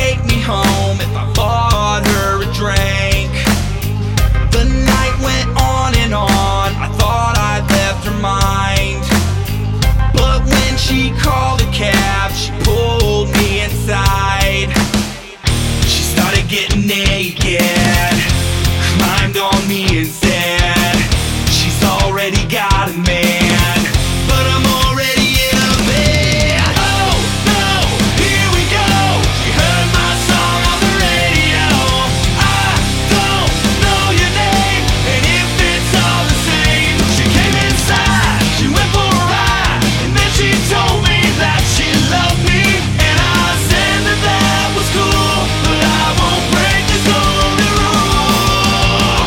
take me home if I bought her a drink. The night went on and on, I thought I'd left her mind. But when she called a cab, she pulled me inside. She started getting naked, climbed on me and said she's already got a man, but I'm already in a bed. Oh no, here we go. She heard my song on the radio. I don't know your name, and if it's all the same. She came inside, she went for a ride, and then she told me that she loved me, and I said that that was cool, but I won't break the golden rule.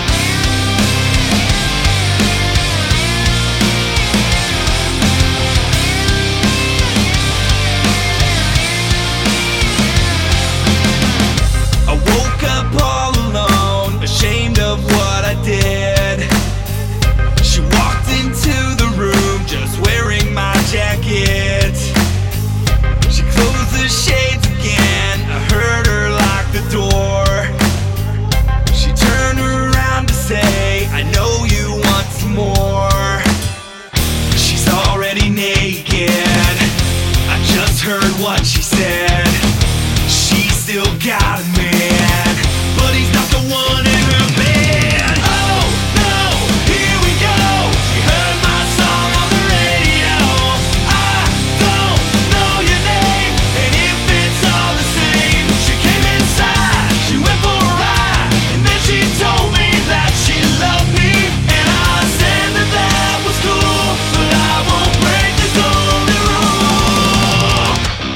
I woke up all alone, ashamed of what I did. She walked into the room just wearing my jacket. She closed the shades again, I heard her lock the door. She turned around to say, I know you want some more. She's already naked, I just heard what she said. She's still got a man, but he's not the one in her bed. Oh no, here we go. She heard my song on the radio. I don't know your name, and if it's all the same. She came inside, she went for a ride, and then she told me that she loved me, and I said that that was cool, but I won't break the golden rule.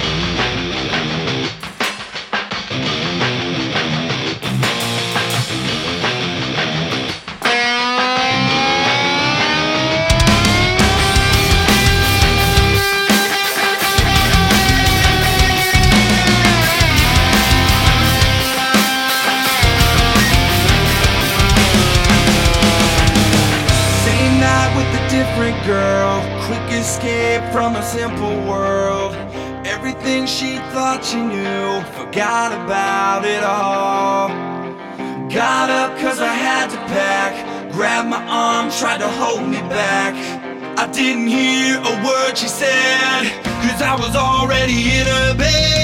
Same night with a different girl, quick escape from a simple world. Everything she thought she knew, forgot about it all. Got up cause I had to pack, grabbed my arm, tried to hold me back. I didn't hear a word she said, cause I was already in her bed.